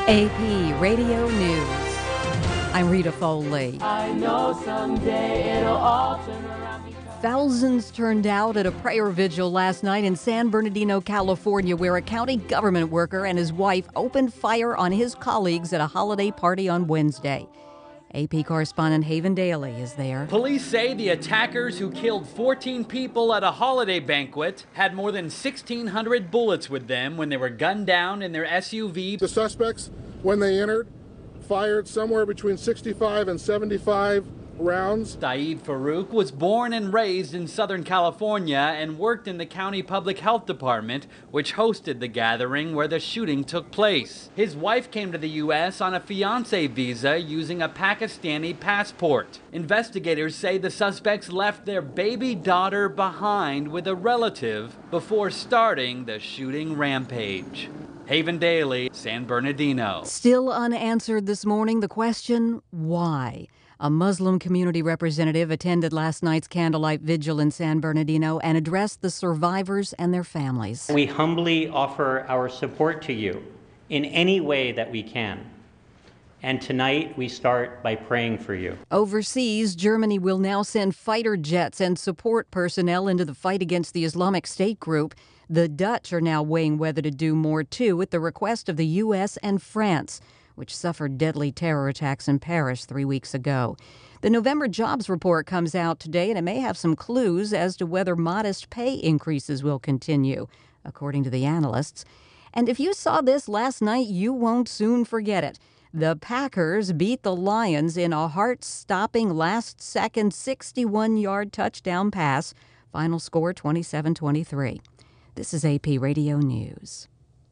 AP Radio News. I'm Rita Foley. I know someday it'll all turn around. Thousands turned out at a prayer vigil last night in San Bernardino, California, where a county government worker and his wife opened fire on his colleagues at a holiday party on Wednesday. AP correspondent Haven Daly is there. Police say the attackers who killed 14 people at a holiday banquet had more than 1,600 bullets with them when they were gunned down in their SUV. The suspects, when they entered, fired somewhere between 65 and 75 rounds. Saeed Farouk was born and raised in Southern California and worked in the county public health department, which hosted the gathering where the shooting took place. His wife came to the U.S. on a fiancé visa using a Pakistani passport. Investigators say the suspects left their baby daughter behind with a relative before starting the shooting rampage. Haven Daly, San Bernardino. Still unanswered this morning, the question, why? A Muslim community representative attended last night's candlelight vigil in San Bernardino and addressed the survivors and their families. We humbly offer our support to you in any way that we can. And tonight we start by praying for you. Overseas, Germany will now send fighter jets and support personnel into the fight against the Islamic State group. The Dutch are now weighing whether to do more, too, at the request of the U.S. and France, which suffered deadly terror attacks in Paris 3 weeks ago. The November jobs report comes out today, and it may have some clues as to whether modest pay increases will continue, according to the analysts. And if you saw this last night, you won't soon forget it. The Packers beat the Lions in a heart-stopping last-second 61-yard touchdown pass. Final score 27-23. This is AP Radio News.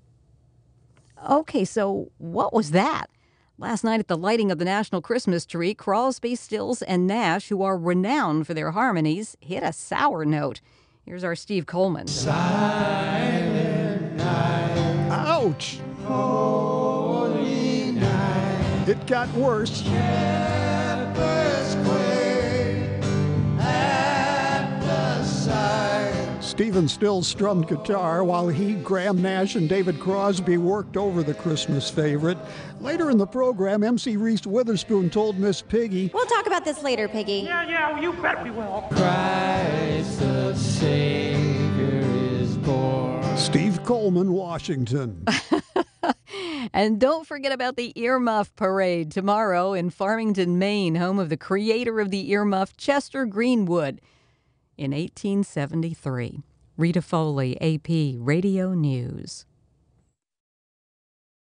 Okay, so what was that? Last night at the lighting of the National Christmas Tree, Crosby, Stills, and Nash, who are renowned for their harmonies, hit a sour note. Here's our Steve Coleman. Silent night. Ouch! Holy night. It got worse. Shepherds quake at the sight. Stephen Stills strummed guitar while he, Graham Nash, and David Crosby worked over the Christmas favorite. Later in the program, MC Reese Witherspoon told Miss Piggy, "We'll talk about this later, Piggy." Yeah, you bet we will. Christ the Savior is born. Steve Coleman, Washington. And don't forget about the Earmuff Parade tomorrow in Farmington, Maine, home of the creator of the earmuff, Chester Greenwood. In 1873. Rita Foley, AP Radio News.